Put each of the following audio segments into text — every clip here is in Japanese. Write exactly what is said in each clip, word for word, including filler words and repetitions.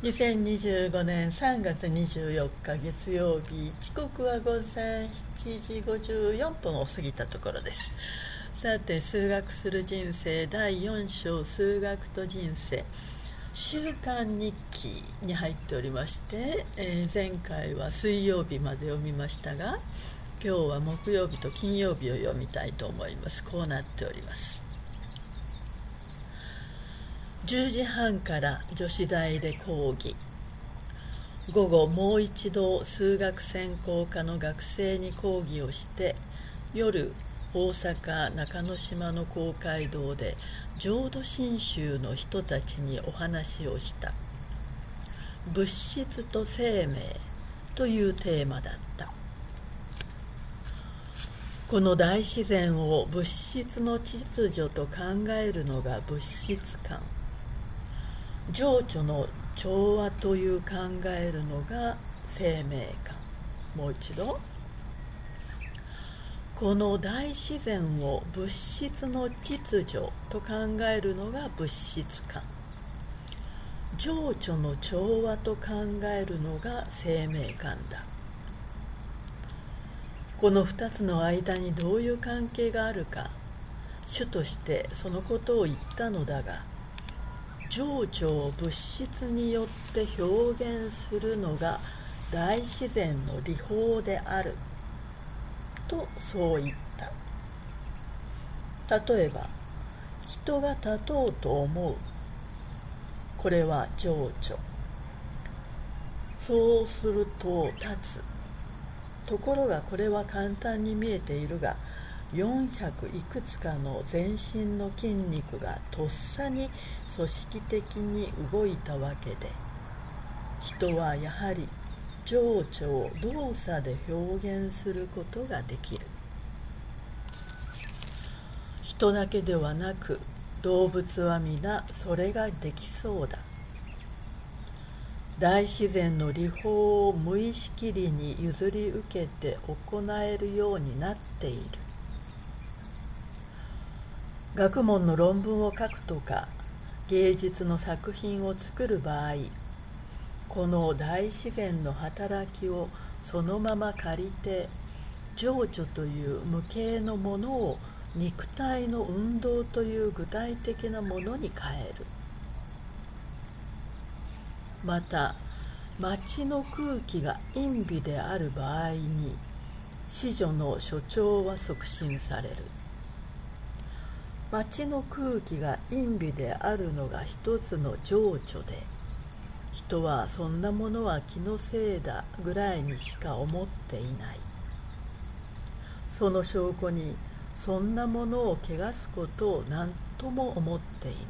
にせんにじゅうごねんさんがつにじゅうよっか月曜日、時刻は午前しちじごじゅうよんぷんを過ぎたところです。さて、数学する人生だいよん章、数学と人生週刊日記に入っておりまして、えー、前回は水曜日まで読みましたが、今日は木曜日と金曜日を読みたいと思います。こうなっております。じゅうじはんから女子大で講義、午後もう一度数学専攻科の学生に講義をして、夜大阪中之島の公会堂で浄土真宗の人たちにお話をした。物質と生命というテーマだった。この大自然を物質の秩序と考えるのが物質観、情緒の調和という考えるのが生命観。もう一度、この大自然を物質の秩序と考えるのが物質観、情緒の調和と考えるのが生命観だ。この二つの間にどういう関係があるか、主としてそのことを言ったのだが、情緒を物質によって表現するのが大自然の理法であるとそう言った。例えば、人が立とうと思う、これは情緒。そうすると立つ。ところがこれは簡単に見えているが、よんひゃくいくつかの全身の筋肉がとっさに組織的に動いたわけで、人はやはり情緒を動作で表現することができる。人だけではなく動物は皆それができそうだ。大自然の理法を無意識裏に譲り受けて行えるようになっている。学問の論文を書くとか芸術の作品を作る場合、この大自然の働きをそのまま借りて、情緒という無形のものを肉体の運動という具体的なものに変える。また、街の空気が陰微である場合に、子女の所長は促進される。街の空気が陰微であるのが一つの情緒で、人はそんなものは気のせいだぐらいにしか思っていない。その証拠に、そんなものを汚すことを何とも思っていない。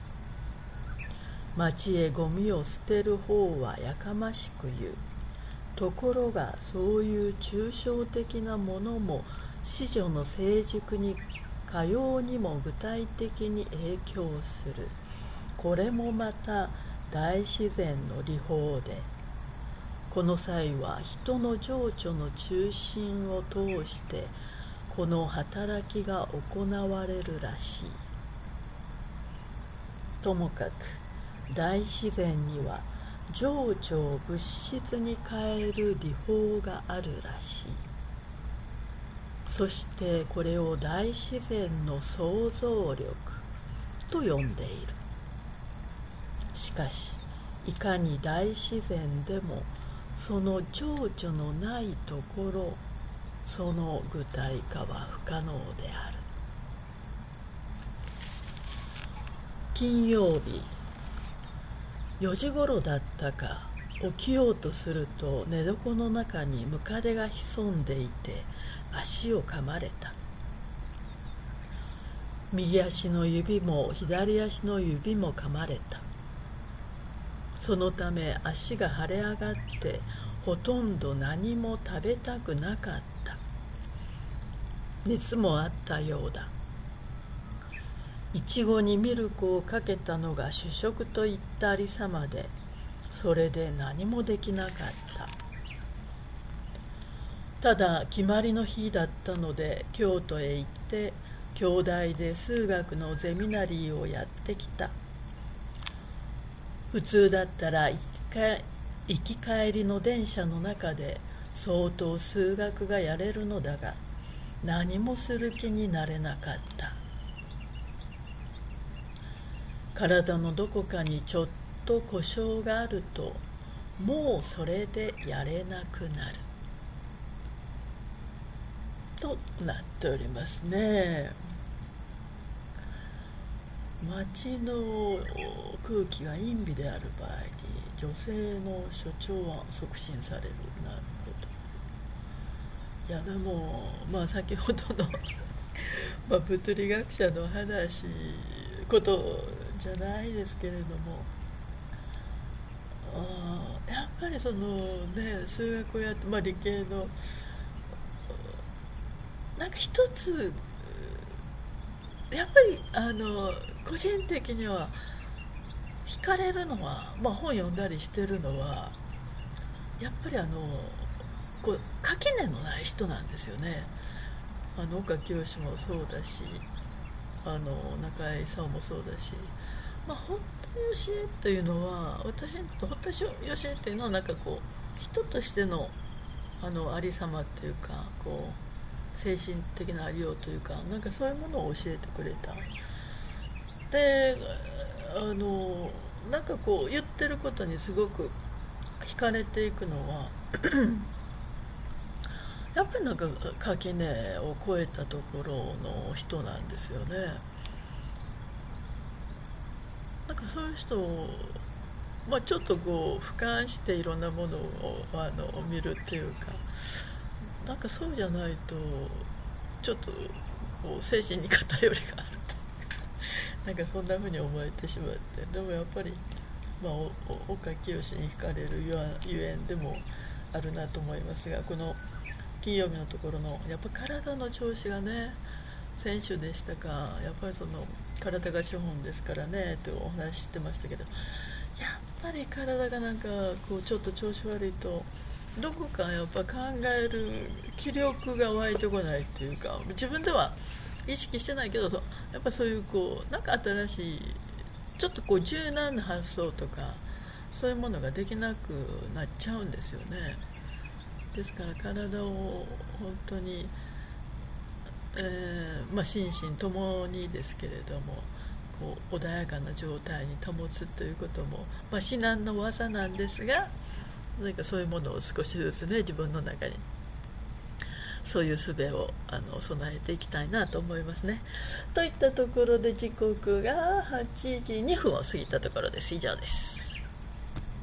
街へゴミを捨てる方はやかましく言う。ところがそういう抽象的なものも子女の成熟にかようにも具体的に影響する。これもまた大自然の理法で、この際は人の情緒の中心を通してこの働きが行われるらしい。ともかく大自然には情緒を物質に変える理法があるらしい。そしてこれを大自然の創造力と呼んでいる。しかし、いかに大自然でもその情緒のないところ、その具体化は不可能である。金曜日、よじごろだったか、起きようとすると寝床の中にムカデが潜んでいて足を噛まれた。右足の指も左足の指も噛まれた。そのため足が腫れ上がってほとんど何も食べたくなかった。熱もあったようだ。いちごにミルクをかけたのが主食といったありさまで、それで何もできなかった。ただ決まりの日だったので京都へ行って京大で数学のゼミナリーをやってきた。普通だったら行き帰りの電車の中で相当数学がやれるのだが、何もする気になれなかった。体のどこかにちょっと故障があると、もうそれでやれなくなるとなっておりますね。街の空気が陰微である場合に女性の所長は促進される。なるほど。いやでも、まあ、先ほどのまあ物理学者の話ことじゃないですけれども、あやっぱりそのね数学をやって、まあ、理系のなんか一つやっぱりあの個人的には惹かれるのは、まあ、本読んだりしてるのはやっぱりあのこう垣根のない人なんですよね。あの岡清もそうだし、あの中井さんもそうだし、まあ、堀田芳恵というのは私にとって堀田芳恵というのはなんかこう人としてのあのありさまっていうか、こう精神的なありようというか、なんかそういうものを教えてくれた。であのなんかこう言ってることにすごく惹かれていくのはやっぱりなんか垣根を越えたところの人なんですよね。なんかそういう人を、まあ、ちょっとこう俯瞰していろんなものをあの見るっていうか、なんかそうじゃないとちょっとこう精神に偏りがあるというかなんかそんな風に思えてしまって、でもやっぱり、まあ、岡清に惹かれるゆえんでもあるなと思いますが、この金曜日のところのやっぱ体の調子がね、選手でしたか、やっぱりその体が資本ですからねとお話ししてましたけど、やっぱり体がなんかこうちょっと調子悪いとどこかやっぱ考える気力が湧いてこないっていうか、自分では意識してないけど、やっぱそういうこうなんか新しいちょっとこう柔軟な発想とかそういうものができなくなっちゃうんですよね。ですから体を本当に、えーまあ、心身ともにですけれどもこう穏やかな状態に保つということも、まあ、至難の技なんですが、なんかそういうものを少しずつね自分の中にそういう術をあの備えていきたいなと思いますね。といったところで時刻がはちじにふんを過ぎたところです。以上です。